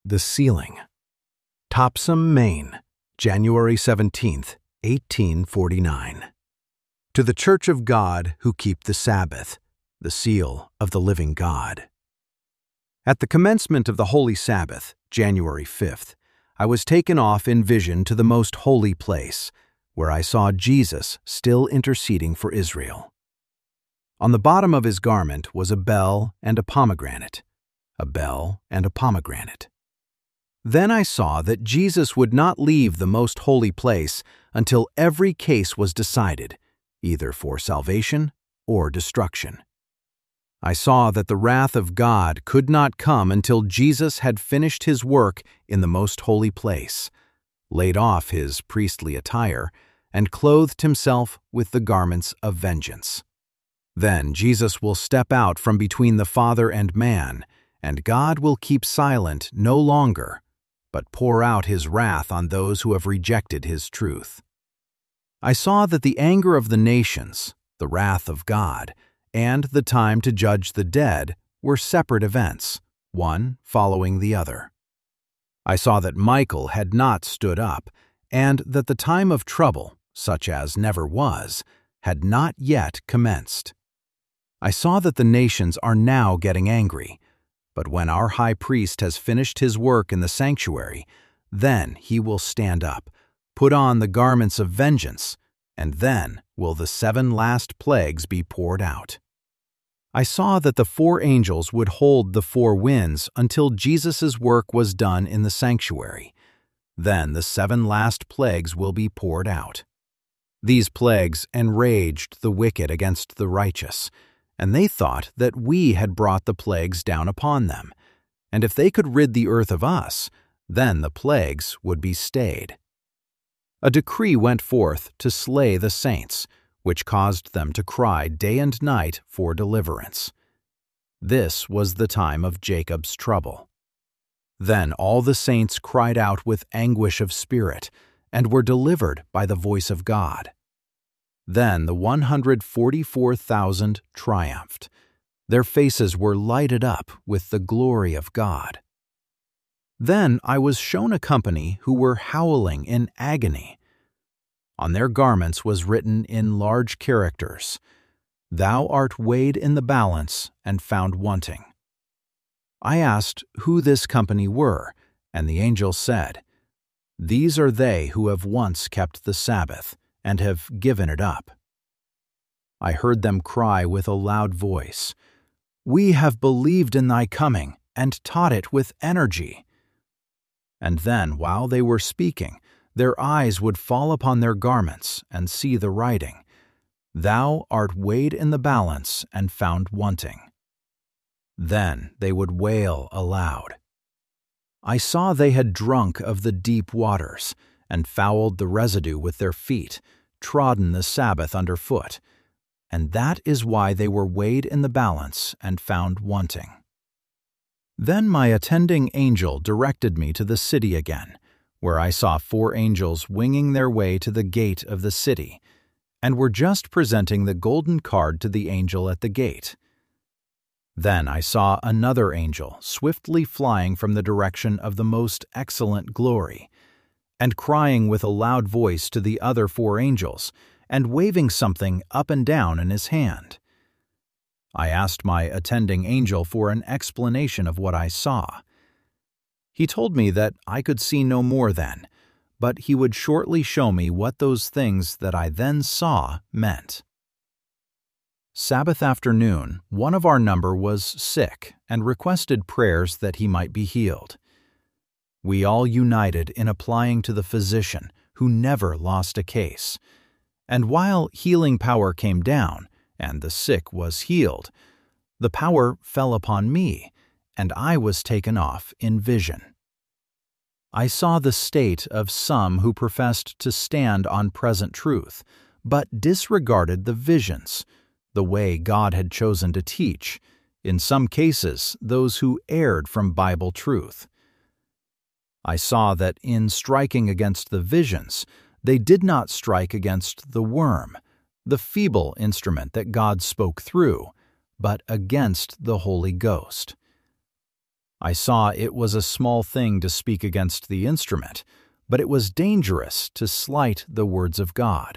The Sealing. Topsham, Maine, January 17th, 1849. To the Church of God who keep the Sabbath, the seal of the living God. At the commencement of the Holy Sabbath, January 5th, I was taken off in vision to the most holy place, where I saw Jesus still interceding for Israel. On the bottom of his garment was a bell and a pomegranate, a bell and a pomegranate. Then I saw that Jesus would not leave the most holy place until every case was decided, either for salvation or destruction. I saw that the wrath of God could not come until Jesus had finished his work in the most holy place, laid off his priestly attire, and clothed himself with the garments of vengeance. Then Jesus will step out from between the Father and man, and God will keep silent no longer, but pour out his wrath on those who have rejected his truth. I saw that the anger of the nations, the wrath of God, and the time to judge the dead were separate events, one following the other. I saw that Michael had not stood up, and that the time of trouble, such as never was, had not yet commenced. I saw that the nations are now getting angry, but when our high priest has finished his work in the sanctuary, then he will stand up, put on the garments of vengeance, and then will the 7 last plagues be poured out. I saw that the 4 angels would hold the 4 winds until Jesus' work was done in the sanctuary. Then the 7 last plagues will be poured out. These plagues enraged the wicked against the righteous, and they thought that we had brought the plagues down upon them, and if they could rid the earth of us, then the plagues would be stayed. A decree went forth to slay the saints, which caused them to cry day and night for deliverance. This was the time of Jacob's trouble. Then all the saints cried out with anguish of spirit, and were delivered by the voice of God. Then the 144,000 triumphed. Their faces were lighted up with the glory of God. Then I was shown a company who were howling in agony. On their garments was written in large characters, "Thou art weighed in the balance and found wanting." I asked who this company were, and the angel said, "These are they who have once kept the Sabbath and have given it up." I heard them cry with a loud voice, "We have believed in thy coming and taught it with energy." And then, while they were speaking, their eyes would fall upon their garments and see the writing, "Thou art weighed in the balance and found wanting." Then they would wail aloud. I saw they had drunk of the deep waters, and fouled the residue with their feet, trodden the Sabbath underfoot, and that is why they were weighed in the balance and found wanting. Then my attending angel directed me to the city again, where I saw 4 angels winging their way to the gate of the city, and were just presenting the golden card to the angel at the gate. Then I saw another angel swiftly flying from the direction of the most excellent glory, and crying with a loud voice to the other 4 angels, and waving something up and down in his hand. I asked my attending angel for an explanation of what I saw. He told me that I could see no more then, but he would shortly show me what those things that I then saw meant. Sabbath afternoon, one of our number was sick and requested prayers that he might be healed. We all united in applying to the physician who never lost a case, and while healing power came down and the sick was healed, the power fell upon me, and I was taken off in vision. I saw the state of some who professed to stand on present truth, but disregarded the visions, the way God had chosen to teach, in some cases those who erred from Bible truth. I saw that in striking against the visions, they did not strike against the worm, the feeble instrument that God spoke through, but against the Holy Ghost. I saw it was a small thing to speak against the instrument, but it was dangerous to slight the words of God.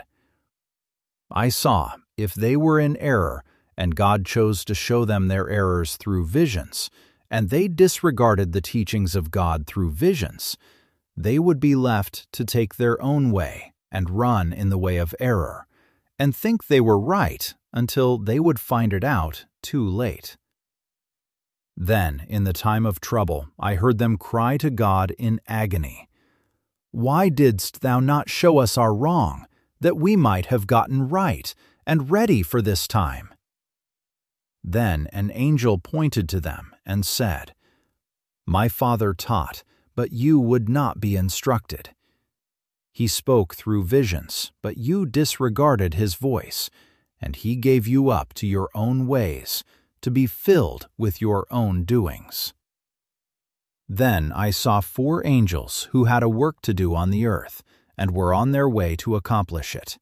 I saw if they were in error, and God chose to show them their errors through visions, and they disregarded the teachings of God through visions, they would be left to take their own way and run in the way of error, and think they were right until they would find it out too late. Then, in the time of trouble, I heard them cry to God in agony, "Why didst thou not show us our wrong, that we might have gotten right and ready for this time?" Then an angel pointed to them and said, "My Father taught, but you would not be instructed. He spoke through visions, but you disregarded his voice, and he gave you up to your own ways, to be filled with your own doings." Then I saw 4 angels who had a work to do on the earth, and were on their way to accomplish it.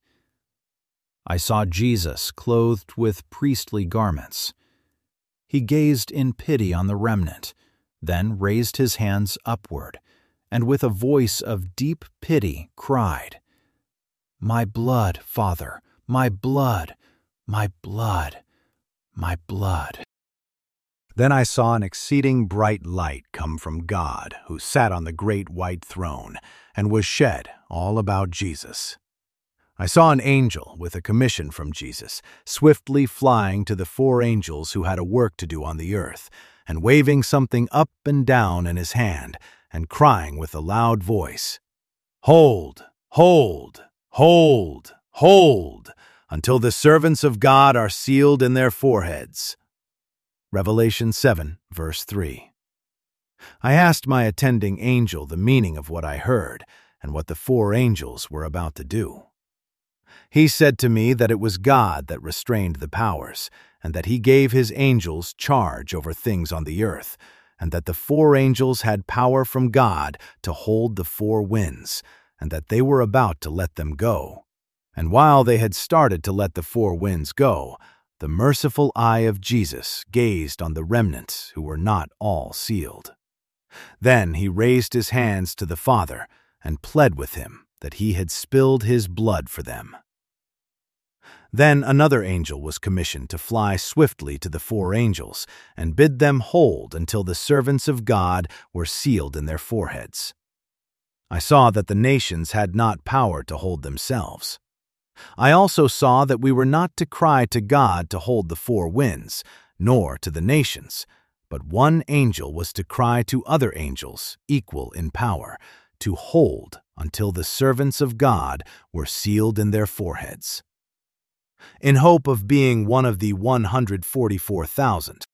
I saw Jesus clothed with priestly garments. He gazed in pity on the remnant, then raised his hands upward, and with a voice of deep pity cried, "My blood, Father, my blood, my blood, my blood." Then I saw an exceeding bright light come from God, who sat on the great white throne, and was shed all about Jesus. I saw an angel with a commission from Jesus, swiftly flying to the 4 angels who had a work to do on the earth, and waving something up and down in his hand, and crying with a loud voice, "Hold, hold, hold, hold, until the servants of God are sealed in their foreheads." Revelation 7, verse 3. I asked my attending angel the meaning of what I heard, and what the 4 angels were about to do. He said to me that it was God that restrained the powers, and that he gave his angels charge over things on the earth, and that the 4 angels had power from God to hold the 4 winds, and that they were about to let them go. And while they had started to let the 4 winds go, the merciful eye of Jesus gazed on the remnant who were not all sealed. Then he raised his hands to the Father and pled with him that he had spilled his blood for them. Then another angel was commissioned to fly swiftly to the 4 angels and bid them hold until the servants of God were sealed in their foreheads. I saw that the nations had not power to hold themselves. I also saw that we were not to cry to God to hold the 4 winds, nor to the nations, but one angel was to cry to other angels, equal in power, to hold until the servants of God were sealed in their foreheads. In hope of being one of the 144,000,